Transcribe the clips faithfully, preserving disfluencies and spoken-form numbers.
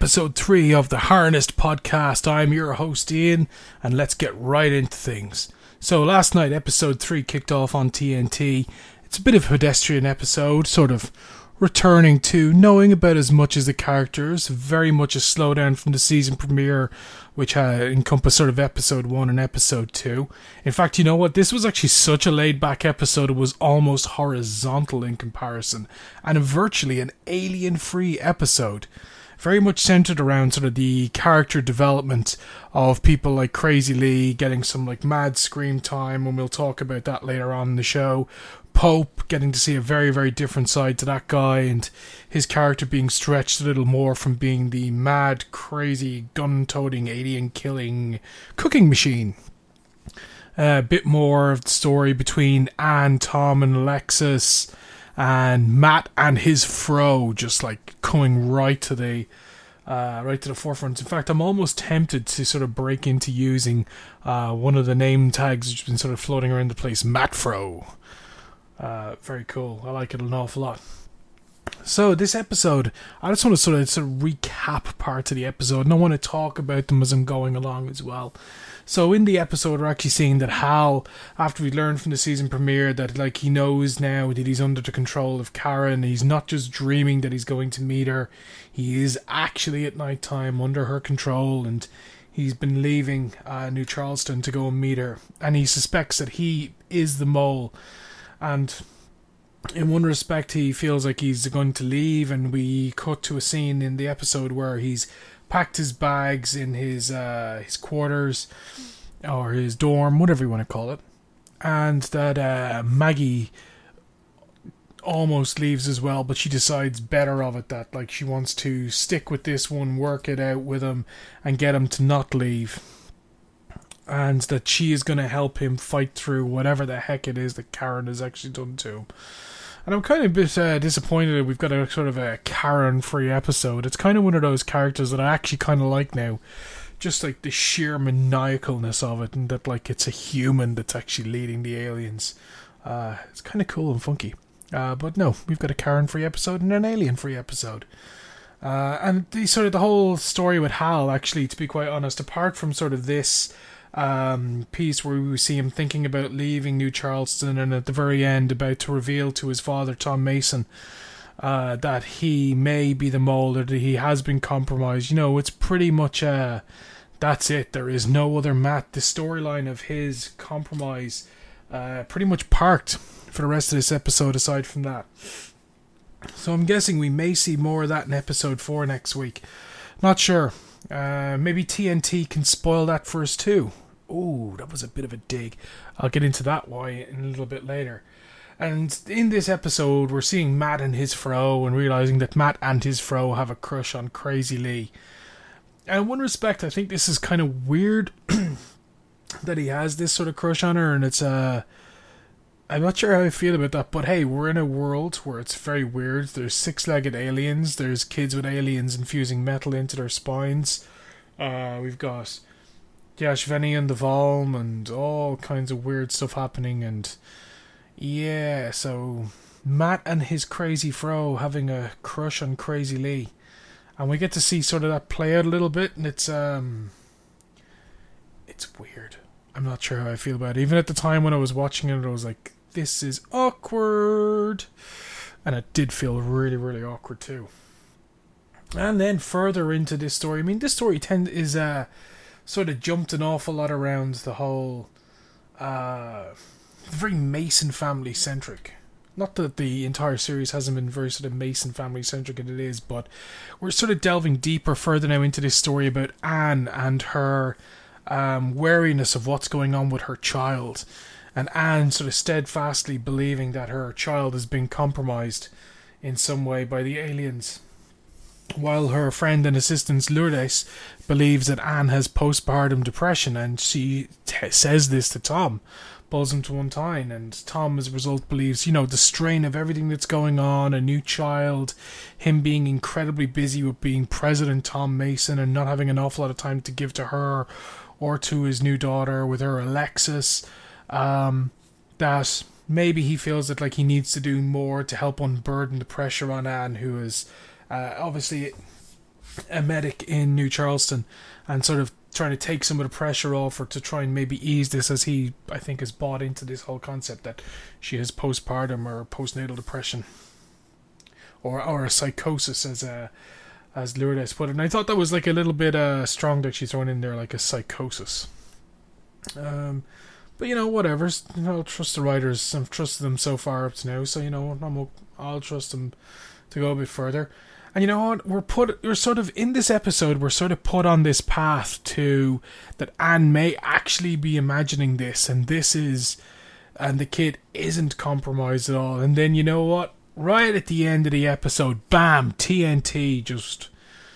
episode three of the Harnessed podcast. I'm your host Ian, and let's get right into things. So last night episode three kicked off on T N T. It's a bit of a pedestrian episode, sort of returning to knowing about as much as the characters, very much a slowdown from the season premiere, which uh, encompassed sort of episode one and episode two. In fact, you know what? This was actually such a laid-back episode, it was almost horizontal in comparison, and virtually an alien-free episode. Very much centered around sort of the character development of people like Crazy Lee getting some like mad scream time, and we'll talk about that later on in the show. Pope getting to see a very, very different side to that guy, and his character being stretched a little more from being the mad, crazy, gun-toting, alien-killing cooking machine. Uh, a bit more of the story between Anne, Tom, and Alexis, and Matt and his fro just like coming right to the uh, right to the forefront. In fact, I'm almost tempted to sort of break into using uh, one of the name tags which has been sort of floating around the place, Matt Fro. Uh, very cool. I like it an awful lot. So this episode, I just want to sort of, sort of recap parts of the episode, and I want to talk about them as I'm going along as well. So in the episode, we're actually seeing that Hal, after we learned from the season premiere that like he knows now that he's under the control of Karen, he's not just dreaming that he's going to meet her, he is actually at night time under her control, and he's been leaving uh, New Charleston to go and meet her, and he suspects that he is the mole. And in one respect, he feels like he's going to leave, and we cut to a scene in the episode where he's packed his bags in his uh, his quarters, or his dorm, whatever you want to call it, and that uh, Maggie almost leaves as well, but she decides better of it, that like she wants to stick with this one, work it out with him, and get him to not leave. And that she is going to help him fight through whatever the heck it is that Karen has actually done to him. And I'm kind of a bit uh, disappointed that we've got a sort of a Karen-free episode. It's kind of one of those characters that I actually kind of like now. Just like the sheer maniacalness of it, and that like it's a human that's actually leading the aliens. Uh, it's kind of cool and funky. Uh, but no, we've got a Karen-free episode and an alien-free episode. Uh, and the sort of the whole story with Hal, actually, to be quite honest, apart from sort of this Um, piece where we see him thinking about leaving New Charleston, and at the very end about to reveal to his father, Tom Mason, uh, that he may be the mole, or that he has been compromised. You know, it's pretty much uh, that's it. There is no other Matt. The storyline of his compromise uh, pretty much parked for the rest of this episode aside from that. So I'm guessing we may see more of that in episode four next week. Not sure. Uh, maybe T N T can spoil that for us too. Ooh, that was a bit of a dig. I'll get into that why in a little bit later. And in this episode, we're seeing Matt and his fro, and realizing that Matt and his fro have a crush on Crazy Lee. And in one respect, I think this is kind of weird that he has this sort of crush on her, and it's uh, I'm not sure how I feel about that, but hey, we're in a world where it's very weird. There's six-legged aliens, there's kids with aliens infusing metal into their spines. Uh, we've got Yashveni and the Volm and all kinds of weird stuff happening, and yeah, so Matt and his crazy fro having a crush on Crazy Lee, and we get to see sort of that play out a little bit, and it's um it's weird. I'm not sure how I feel about it. Even at the time when I was watching it, I was like, this is awkward, and it did feel really, really awkward too. And then further into this story, I mean, this story tend is uh sort of jumped an awful lot around the whole uh, very Mason family centric. Not that the entire series hasn't been very sort of Mason family centric, and it is, but we're sort of delving deeper further now into this story about Anne and her um, wariness of what's going on with her child, and Anne sort of steadfastly believing that her child has been compromised in some way by the aliens, while her friend and assistant Lourdes believes that Anne has postpartum depression, and she t- says this to Tom, pulls him to one time, and Tom as a result believes, you know, the strain of everything that's going on, a new child, him being incredibly busy with being President Tom Mason and not having an awful lot of time to give to her or to his new daughter with her Alexis, um, that maybe he feels that like he needs to do more to help unburden the pressure on Anne, who is Uh, obviously a medic in New Charleston and sort of trying to take some of the pressure off her to try and maybe ease this, as he, I think, has bought into this whole concept that she has postpartum or postnatal depression. Or or a psychosis, as uh, as Lourdes put it. And I thought that was like a little bit uh, strong that she's thrown in there, like a psychosis. Um, but you know, whatever. You know, trust the writers. I've trusted them so far up to now, so you know, I'm, I'll trust them to go a bit further. And you know what? We're put. We're sort of in this episode. We're sort of put on this path to that Anne may actually be imagining this, and this is, and the kid isn't compromised at all. And then you know what? Right at the end of the episode, bam, T N T just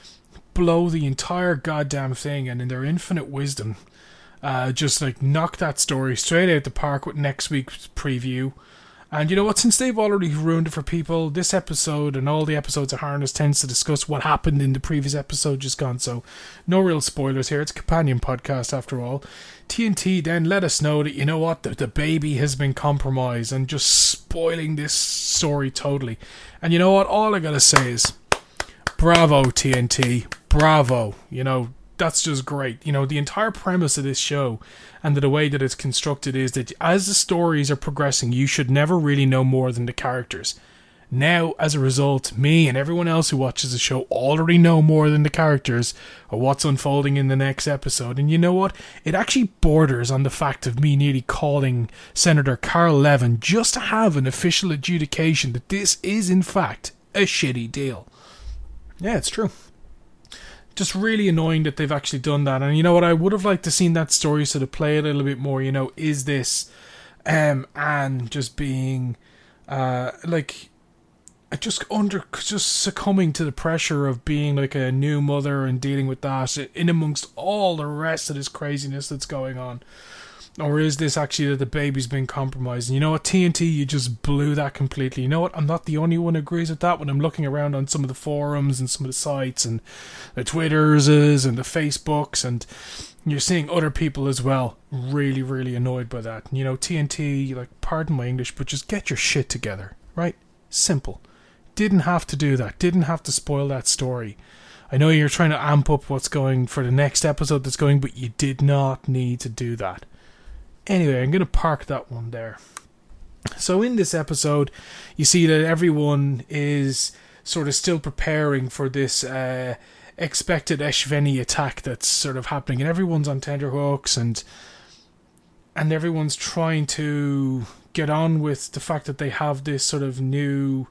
blow the entire goddamn thing, and in their infinite wisdom, uh, just like knock that story straight out the park with next week's preview. And you know what, since they've already ruined it for people, this episode and all the episodes of Harness tends to discuss what happened in the previous episode just gone, so no real spoilers here. It's a companion podcast after all. T N T then let us know that, you know what, the, the baby has been compromised, and just spoiling this story totally. And you know what, all I gotta say is, bravo T N T, bravo. You know, that's just great. You know, the entire premise of this show and the way that it's constructed is that as the stories are progressing, you should never really know more than the characters. Now, as a result, me and everyone else who watches the show already know more than the characters or what's unfolding in the next episode. And you know what? It actually borders on the fact of me nearly calling Senator Carl Levin just to have an official adjudication that this is, in fact, a shitty deal. Yeah, it's true. Just really annoying that they've actually done that. And you know what, I would have liked to seen that story sort of play a little bit more. You know, is this um Anne just being uh like just under just succumbing to the pressure of being like a new mother and dealing with that in amongst all the rest of this craziness that's going on? Or is this actually that the baby's been compromised? And you know what, T N T, you just blew that completely. You know what, I'm not the only one who agrees with that when I'm looking around on some of the forums and some of the sites and the Twitters and the Facebooks, and you're seeing other people as well really, really annoyed by that. And you know, T N T, like, pardon my English, but just get your shit together, right? Simple. Didn't have to do that. Didn't have to spoil that story. I know you're trying to amp up what's going for the next episode that's going, but you did not need to do that. Anyway, I'm going to park that one there. So in this episode, you see that everyone is sort of still preparing for this uh, expected Eshveni attack that's sort of happening, and everyone's on tenterhooks, and and everyone's trying to get on with the fact that they have this sort of new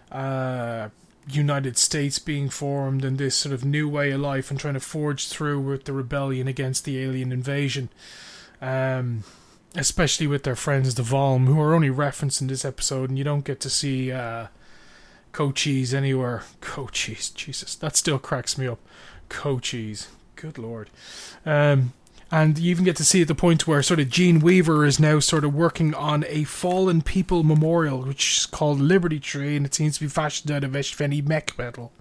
uh, United States being formed, and this sort of new way of life, and trying to forge through with the rebellion against the alien invasion. Um... Especially with their friends, the Volm, who are only referenced in this episode, and you don't get to see uh, Cochise anywhere. Cochise, Jesus, that still cracks me up. Cochise, good lord. Um, and you even get to see at the point where sort of Gene Weaver is now sort of working on a fallen people memorial, which is called Liberty Tree, and it seems to be fashioned out of Eshveni mech metal.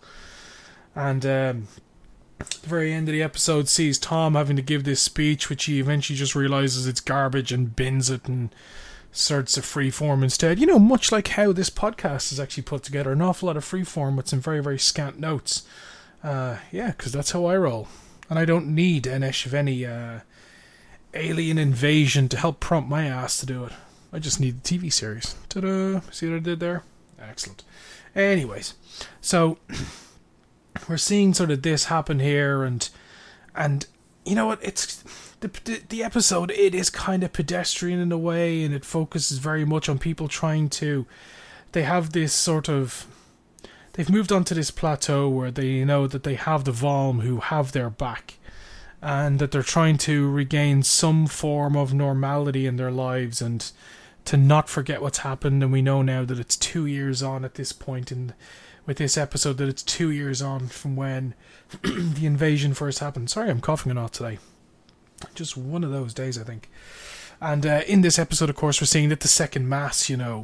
And um, the very end of the episode sees Tom having to give this speech, which he eventually just realises it's garbage and bins it and starts a freeform instead. You know, much like how this podcast is actually put together, an awful lot of freeform with some very, very scant notes. Uh, yeah, because that's how I roll. And I don't need an Eshveni uh, alien invasion to help prompt my ass to do it. I just need the T V series. Ta-da! See what I did there? Excellent. Anyways, so we're seeing sort of this happen here, and and you know what, it's the, the the episode, it is kind of pedestrian in a way, and it focuses very much on people trying to, they have this sort of, they've moved on to this plateau where they know that they have the Volm who have their back, and that they're trying to regain some form of normality in their lives and to not forget what's happened. And we know now that it's two years on at this point in with this episode, that it's two years on from when the invasion first happened. Sorry, I'm coughing a lot today. Just one of those days, I think. And uh, in this episode, of course, we're seeing that the Second Mass, you know,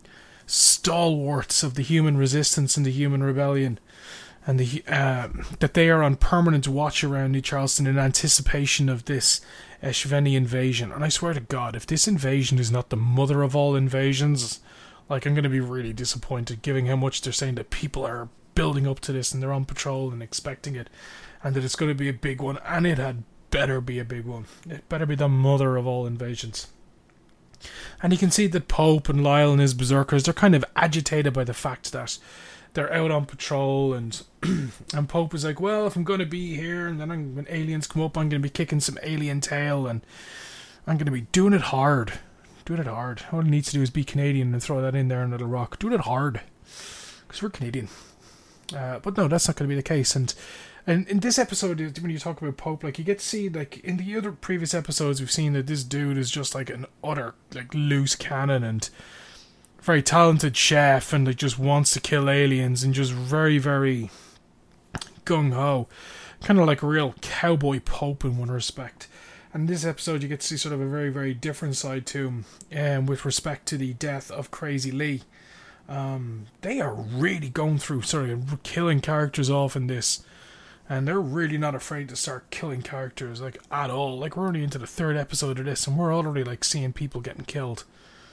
stalwarts of the human resistance and the human rebellion, and the uh, that they are on permanent watch around New Charleston in anticipation of this Eshveni invasion. And I swear to God, if this invasion is not the mother of all invasions, like, I'm going to be really disappointed, given how much they're saying that people are building up to this and they're on patrol and expecting it, and that it's going to be a big one, and it had better be a big one. It better be the mother of all invasions. And you can see that Pope and Lyle and his berserkers, they're kind of agitated by the fact that they're out on patrol, and and Pope is like, well, if I'm going to be here and then I'm, when aliens come up, I'm going to be kicking some alien tail and I'm going to be doing it hard. Doing it hard. All he needs to do is be Canadian and throw that in there in Little Rock. Doing it hard. Because we're Canadian. Uh, but no, that's not going to be the case. And and in this episode, when you talk about Pope, like, you get to see, like, in the other previous episodes, we've seen that this dude is just like an utter, like, loose cannon and very talented chef, and like just wants to kill aliens, and just very, very gung-ho. Kind of like a real cowboy Pope in one respect. And in this episode, you get to see sort of a very, very different side to him, um, with respect to the death of Crazy Lee. Um, they are really going through sort of killing characters off in this, and they're really not afraid to start killing characters, like, at all. Like, we're only into the third episode of this, and we're already, like, seeing people getting killed.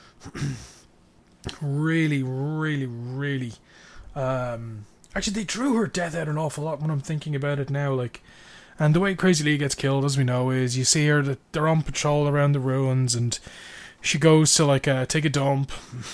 really, really, really. Um, actually, they drew her death out an awful lot when I'm thinking about it now, like. And the way Crazy Lee gets killed, as we know, is you see her that they're on patrol around the ruins, and she goes to, like, uh, take a dump,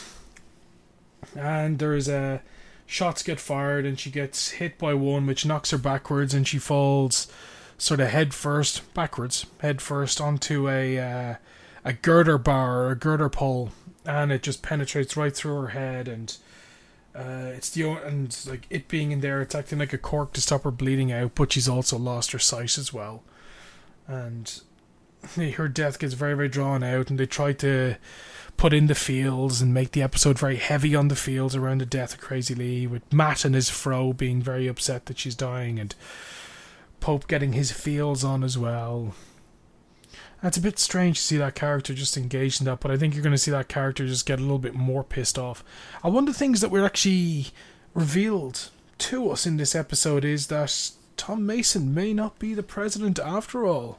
and there's a uh, shots get fired, and she gets hit by one, which knocks her backwards, and she falls sort of head first, backwards, head first onto a uh, a girder bar or a girder pole, and it just penetrates right through her head, and uh, it's the and like it being in there, it's acting like a cork to stop her bleeding out, but she's also lost her sight as well, and her death gets very, very drawn out, and they try to put in the feels and make the episode very heavy on the feels around the death of Crazy Lee, with Matt and his fro being very upset that she's dying, and Pope getting his feels on as well. And it's a bit strange to see that character just engaged in that, but I think you're going to see that character just get a little bit more pissed off. And one of the things that were actually revealed to us in this episode is that Tom Mason may not be the president after all.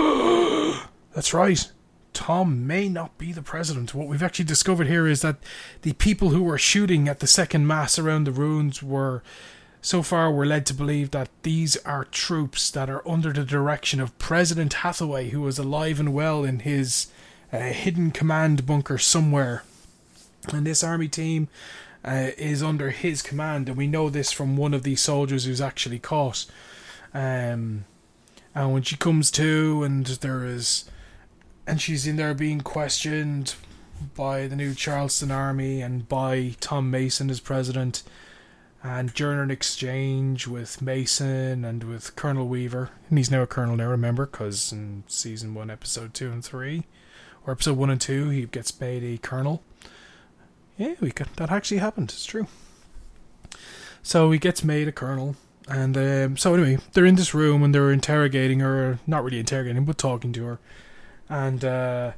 That's right. Tom may not be the president. What we've actually discovered here is that the people who were shooting at the second mass around the ruins were, so far, were led to believe that these are troops that are under the direction of President Hathaway, who is alive and well in his uh, hidden command bunker somewhere. And this army team uh, is under his command, and we know this from one of these soldiers who's actually caught. Um, and when she comes to, and there is... And she's in there being questioned by the new Charleston Army and by Tom Mason as president. And during an exchange with Mason and with Colonel Weaver, and he's now a colonel now, remember, because in season one, episode two and three, or episode one and two, he gets made a colonel. Yeah, we could, that actually happened. It's true. So he gets made a colonel. And um, so anyway, they're in this room and they're interrogating her, not really interrogating, but talking to her. And uh,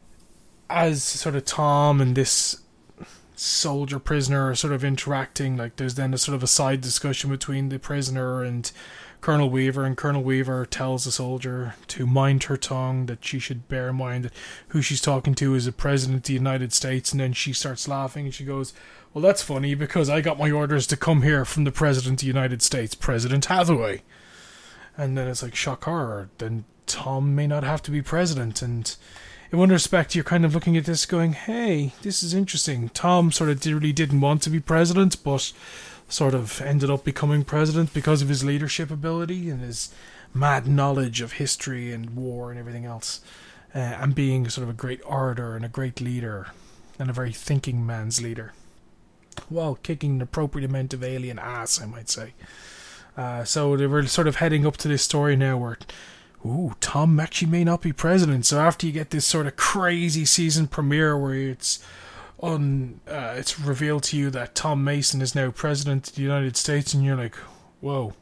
as sort of Tom and this soldier prisoner are sort of interacting, like there's then a sort of a side discussion between the prisoner and Colonel Weaver, and Colonel Weaver tells the soldier to mind her tongue, that she should bear in mind that who she's talking to is the President of the United States. And then she starts laughing and she goes, well, that's funny because I got my orders to come here from the President of the United States, President Hathaway. And then it's like, shock horror, then Tom may not have to be president. And in one respect, you're kind of looking at this going, hey, this is interesting. Tom sort of really didn't want to be president, but sort of ended up becoming president because of his leadership ability and his mad knowledge of history and war and everything else, uh, and being sort of a great orator and a great leader and a very thinking man's leader, while kicking an appropriate amount of alien ass, I might say. Uh, so they were sort of heading up to this story now where, ooh, Tom actually may not be president. So after you get this sort of crazy season premiere where it's on, uh, it's revealed to you that Tom Mason is now president of the United States, and you're like, whoa.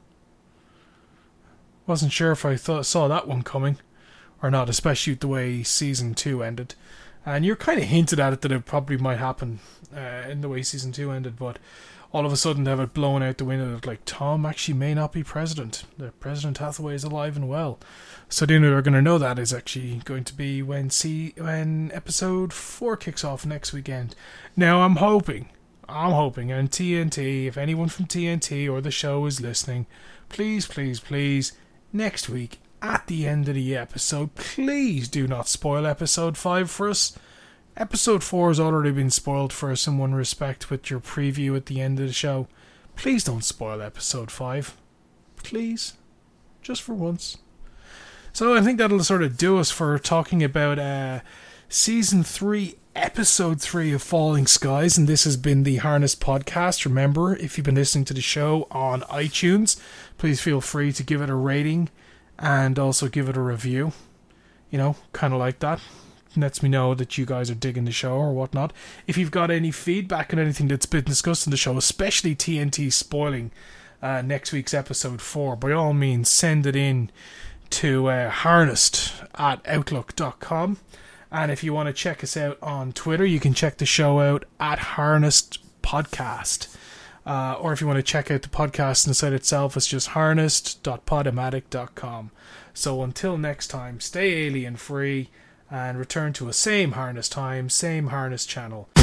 Wasn't sure if I thought saw that one coming or not, especially the way season two ended. And you're kind of hinted at it that it probably might happen uh, in the way season two ended, but all of a sudden to have it blown out the window of like, Tom actually may not be president. The President Hathaway is alive and well. So the only way we're going to know that is actually going to be when see when episode four kicks off next weekend. Now I'm hoping, I'm hoping, and T N T, if anyone from T N T or the show is listening, please, please, please, next week, at the end of the episode, please do not spoil episode five for us. Episode four has already been spoiled for us in one respect with your preview at the end of the show. Please don't spoil episode five. Please. Just for once. So I think that'll sort of do us for talking about uh, Season three, Episode three of Falling Skies, and this has been the Harness Podcast. Remember, if you've been listening to the show on iTunes, please feel free to give it a rating and also give it a review. You know, kind of like that. Lets me know that you guys are digging the show or whatnot. If you've got any feedback on anything that's been discussed in the show, especially T N T spoiling uh, next week's episode four, by all means send it in to uh, harnessed at outlook dot com. And if you want to check us out on Twitter, you can check the show out at Harnessed Podcast. Uh, or if you want to check out the podcast on the site itself, it's just harnessed dot podomatic dot com. So until next time, stay alien free and return to a same harness time, same harness channel.